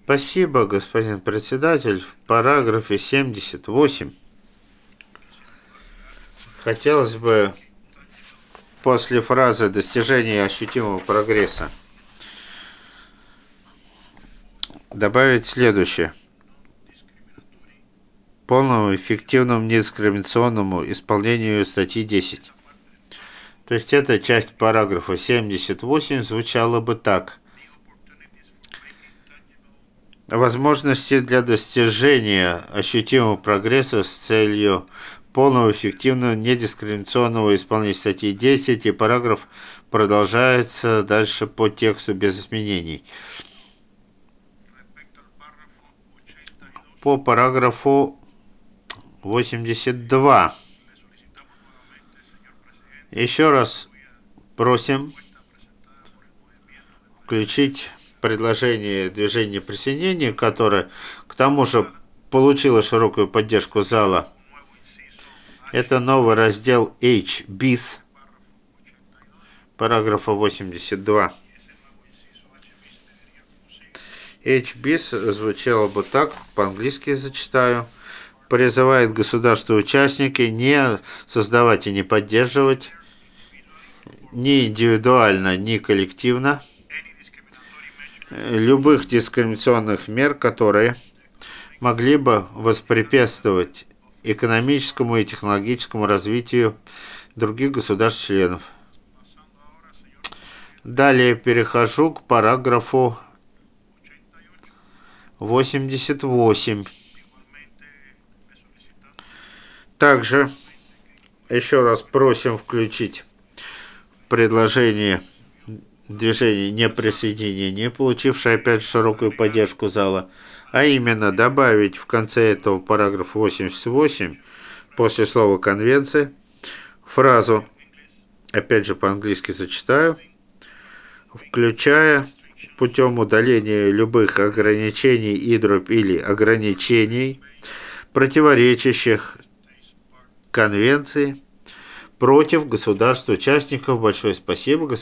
Спасибо, господин председатель. В параграфе 78 хотелось бы после фразы «достижение ощутимого прогресса» добавить следующее. Полному, эффективному, недискриминационному исполнению статьи 10. То есть эта часть параграфа 78 звучала бы так. Возможности для достижения ощутимого прогресса с целью полного, эффективного, недискриминационного исполнения статьи 10, и параграф продолжается дальше по тексту без изменений. По параграфу 82. Еще раз просим включить предложение движения присоединения, которое к тому же получило широкую поддержку зала. Это новый раздел H bis, параграфа 82. H bis звучало бы так, по-английски зачитаю. Призывает государства-участники не создавать и не поддерживать ни индивидуально, ни коллективно любых дискриминационных мер, которые могли бы воспрепятствовать экономическому и технологическому развитию других государств-членов. Далее перехожу к параграфу 88. Также еще раз просим включить предложение движения неприсоединения, получившее опять широкую поддержку зала, а именно добавить в конце этого параграфа 88 после слова «конвенция» фразу, опять же по-английски зачитаю, включая путем удаления любых ограничений или ограничений, противоречащих конвенции против государств-участников. Большое спасибо, господин